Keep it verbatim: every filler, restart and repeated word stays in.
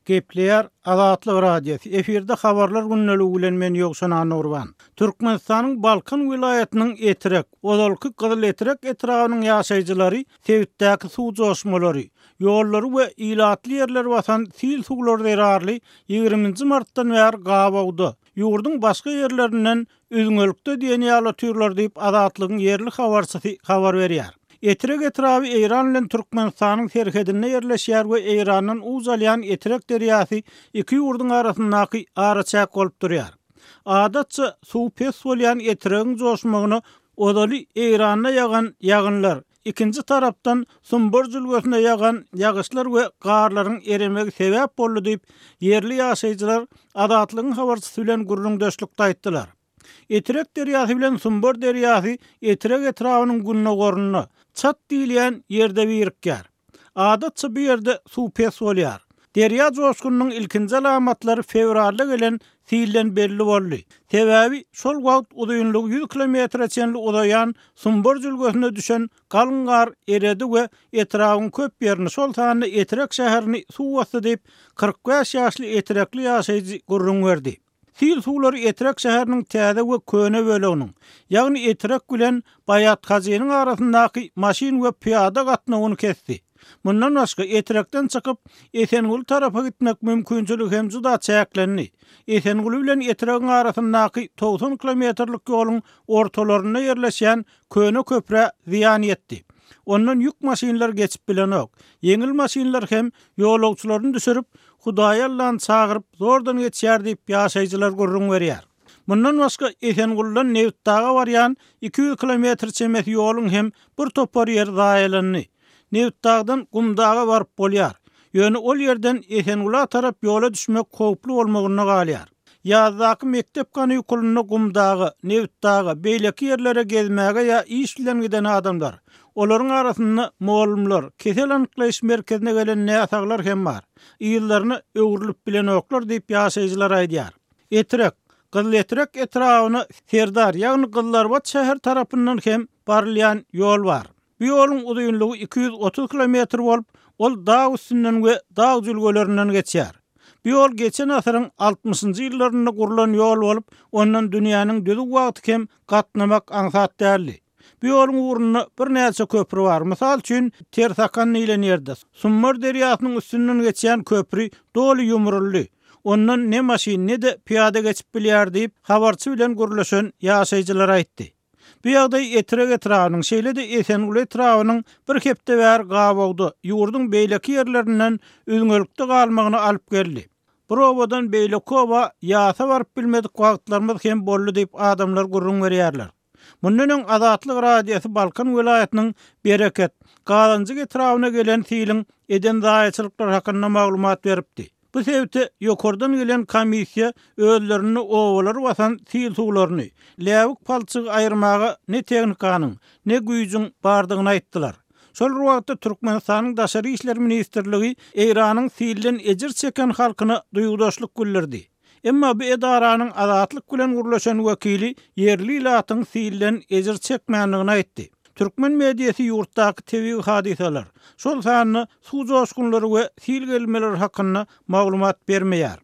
Gepleýär Azatlyk radiosu. Eferde habarlar günnäli bilen men Ýogşan Nurban. Türkmenistanyň Balkan vilayatynyň Etirek, Ozalky Gyzyl Etirek etrawynyň ýaşaýjylary Sewitdäki suw joşmalary, ýollary we ilatly ýerler batan sil suwlar derarly ýygrüminji martdan bäri gabawdy. Ýurduň başga ýerlerinden üzüňölükde diýen ýaly türler diýip Azatlygyň ýerli habarçysy habar berýär. Etirek etrawy Eýran bilen Türkmenistanyň serhedine ýerleşýär we Eýranyň uzalýan Etirek derýasy iki ýurduň arasyndaky araçak bolup durýar. Adatça suw pes bolýan Etiregiň joşmagyny odaly Eýranyna ýagan ýagynlar, ikinji tarapdan Sumbor jülgesine ýagan ýagyşlar we garlaryň eremegi sebäp boldy diýip ýerli ýaşaýjylar Azatlygyň habarçysy bilen gurrundaşlykda aýtdylar. Etirek derýasy bilen Sumbor derýasy Etirek etrawynyň günne gorunyny çat diýilýän ýerde birikýär. Adatça bu ýerde suw pes bolýar. Derýa joşkunyň ilkinji alamatlary fevralda gelen silden belli boldy. Sebäbi şol wagt uzaýynlygy yüz kilometr çenli uzaýan Sumbor jülgesine düşen galyň gar eredi we etrawyň köp ýerini şol sany Etirek şäherini suw bastı diýip kırk beş ýaşly Etirekli ýaşaýjy gurrun berdi. Sil suwlary Etirek şäheriniň täze we köne böleginiň, ýagny Etirek bilen Bayat Hazynyň arasyndaky maşin we piýada gatnawyny kesdi. Mundan başga Etirekden çykyp Esengul tarapy gitmek mümkinçiligi hem juda çäklenli. Esengul bilen Etiregiň arasyndaky doksan kilometrlik ýoluň ortalaryna ýerleşýän köne köpre ziýan etdi. Ondan yük maşinler geçip bilenok. Yeňil maşinler hem ýolagçylaryny düşürüp Hudaýa Allah'ın çağırıp zordan geçýär diýip ýaşaýjylar gurrun berýär. Mundan başga Esenguldan Newitdaga barýan iki yüz kilometr çemet ýoluň hem bir topar ýer daýalandy. Newitdagdan Gumdaga baryp bolýar. Ýöne ol ýerden Esengula tarap ýola düşmek howply bolmagyny galýar. Ýazdaky mektep gany ýokuluny Gumdaga, Newitdaga, beýleki ýerlere gezmäge ýa iş bilen giden adamlar. Olaryň arasynda muallimler, kesel anyklaýyş merkezine gelen näsaglar hem bar. Ýyllaryny öwrülip bilen oklar diýip ýaşaýjylar aýdýar. Etirek, Gyzyl Etirek etrawyny Serdar ýagny Gyllarbat şäher tarapyndan hem barylýan ýol bar. Bu ýoluň uzaýynlygy iki yüz otuz kilometr bolup, ol dağ üstünden we dağ jülgelerinden geçýär. Bu ýol geçen asyryň altymyşynjy ýyllarynda gurulan ýol bolup, ondan dünýäniň düzük wagty hem gatnamak aňsat däldi. Bu ýoluň uğruna bir näçe köprü bar. Mysal üçin Tersakan diýilen ýerde Summor derýasynyň üstünden geçýän köprü doly ýumrully. Ondan ne maşin ne de piýada geçip bilýär diýip habarçy bilen gurulşan ýaşaýjylar aýtdy. Bu ýagdaý Etirek etrawynyň şeýle de Esengul etrawynyň bir hepde bäri gabawdy. Ýurduň beýleki ýerlerinden üzüňölükde galmagyny alyp geldi. Prowadan beýleki oba ýasa baryp bilmedik wagtlarymyz hem boldy diýip adamlar gurrun berýärler. Mundan Azatlyk radiosu Balkan vilayatynyň Bereket, Galanjyk etrawyna gelen siliň eden daýaçylyklar hakynda maglumat beripdi. Bu sebäpde ýokardan gelen komissiýa özlerini owalar basan sil suwlaryny läwik palçyk aýyrmagy ne tehnikanyň, ne güýjüň bardygyny aýtdylar. Şol wagtda Türkmenistanyň daşary işler ministrligi Eýranyň silden ejir çeken halkyna duýgudaşlyk bildirdi. Emma bu edaranyň Azatlyk bilen gurulşan wekili ýerli ilatyň silden ejir çekmänligini aýtdy. Türkmen mediýasy ýurtdaky tebii hadiseler, şol sany suw joşkunlary we sil gelmeleri hakynda maglumat bermeýär.